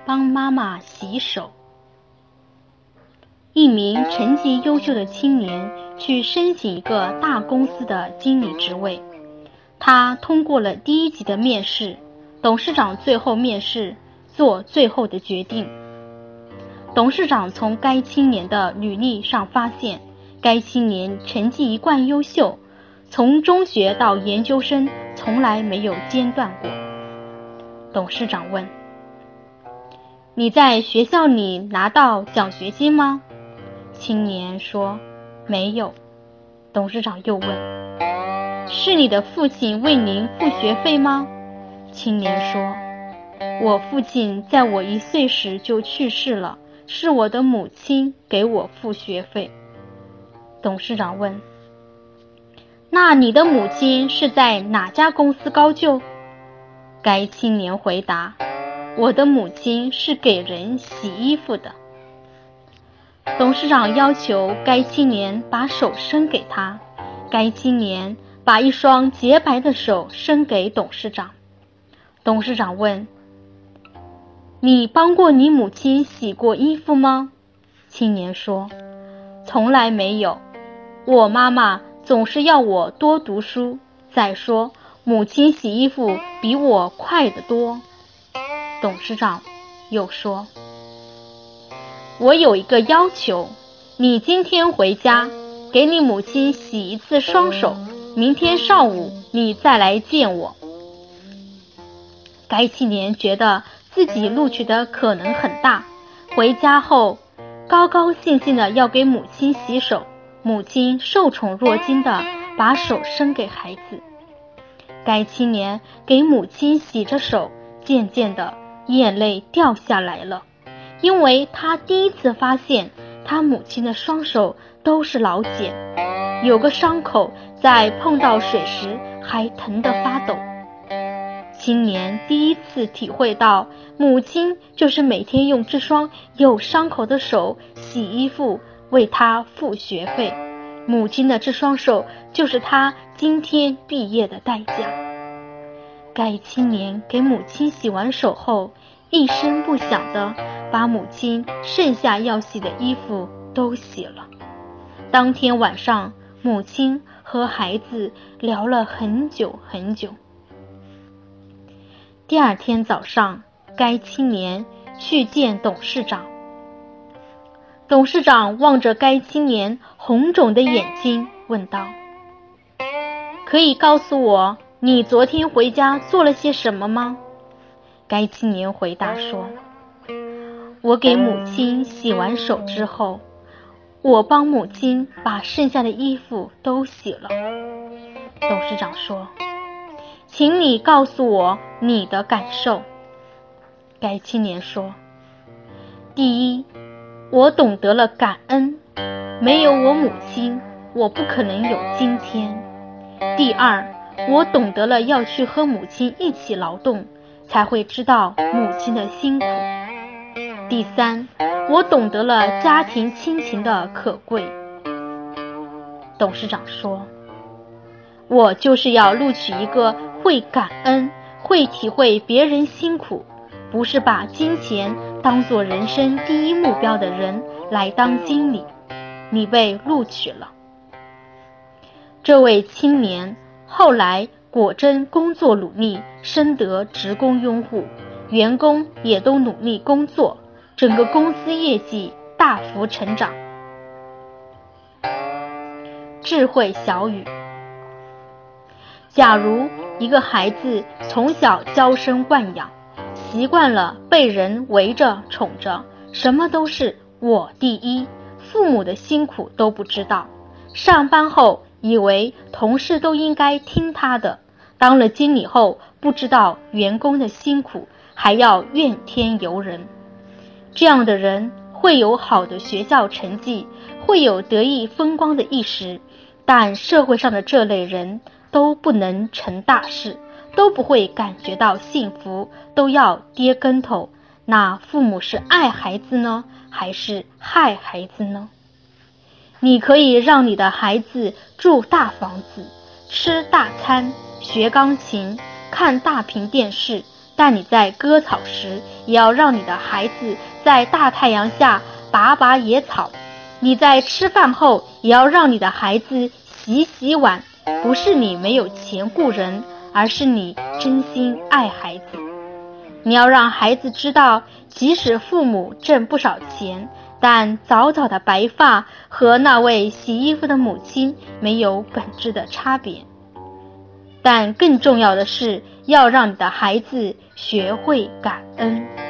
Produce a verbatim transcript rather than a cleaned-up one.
帮妈妈洗手。一名成绩优秀的青年去申请一个大公司的经理职位，他通过了第一级的面试，董事长最后面试做最后的决定。董事长从该青年的履历上发现，该青年成绩一贯优秀，从中学到研究生从来没有间断过。董事长问：你在学校里拿到奖学金吗？青年说：没有。董事长又问：是你的父亲为您付学费吗？青年说：我父亲在我一岁时就去世了，是我的母亲给我付学费。董事长问：那你的母亲是在哪家公司高就？该青年回答：我的母亲是给人洗衣服的。董事长要求该青年把手伸给他，该青年把一双洁白的手伸给董事长。董事长问：你帮过你母亲洗过衣服吗？青年说：从来没有，我妈妈总是要我多读书，再说母亲洗衣服比我快得多。董事长又说：我有一个要求，你今天回家给你母亲洗一次双手，明天上午你再来见我。该青年觉得自己录取的可能很大，回家后高高兴兴的要给母亲洗手，母亲受宠若惊的把手伸给孩子。该青年给母亲洗着手，渐渐的眼泪掉下来了，因为他第一次发现他母亲的双手都是老茧，有个伤口在碰到水时还疼得发抖。青年第一次体会到，母亲就是每天用这双有伤口的手洗衣服，为他付学费。母亲的这双手就是他今天毕业的代价。该青年给母亲洗完手后，一声不响地把母亲剩下要洗的衣服都洗了。当天晚上，母亲和孩子聊了很久很久。第二天早上，该青年去见董事长。董事长望着该青年红肿的眼睛问道：可以告诉我你昨天回家做了些什么吗？该青年回答说：我给母亲洗完手之后，我帮母亲把剩下的衣服都洗了。董事长说：请你告诉我你的感受。该青年说：第一，我懂得了感恩，没有我母亲，我不可能有今天。第二，我懂得了要去和母亲一起劳动，才会知道母亲的辛苦。第三，我懂得了家庭亲情的可贵。董事长说：我就是要录取一个会感恩、会体会别人辛苦，不是把金钱当作人生第一目标的人来当经理。你被录取了。这位青年后来果真工作努力，深得职工拥护，员工也都努力工作，整个公司业绩大幅成长。智慧小语：假如一个孩子从小娇生惯养，习惯了被人围着宠着，什么都是我第一，父母的辛苦都不知道，上班后以为同事都应该听他的，当了经理后不知道员工的辛苦，还要怨天尤人。这样的人会有好的学校成绩，会有得意风光的一时，但社会上的这类人都不能成大事，都不会感觉到幸福，都要跌跟头。那父母是爱孩子呢，还是害孩子呢？你可以让你的孩子住大房子，吃大餐，学钢琴，看大屏电视， 但你在割草时，也要让你的孩子在大太阳下拔拔野草。你在吃饭后，也要让你的孩子洗洗碗。不是你没有钱雇人，而是你真心爱孩子。你要让孩子知道，即使父母挣不少钱，但早早的白发和那位洗衣服的母亲没有本质的差别。但更重要的是，要让你的孩子学会感恩。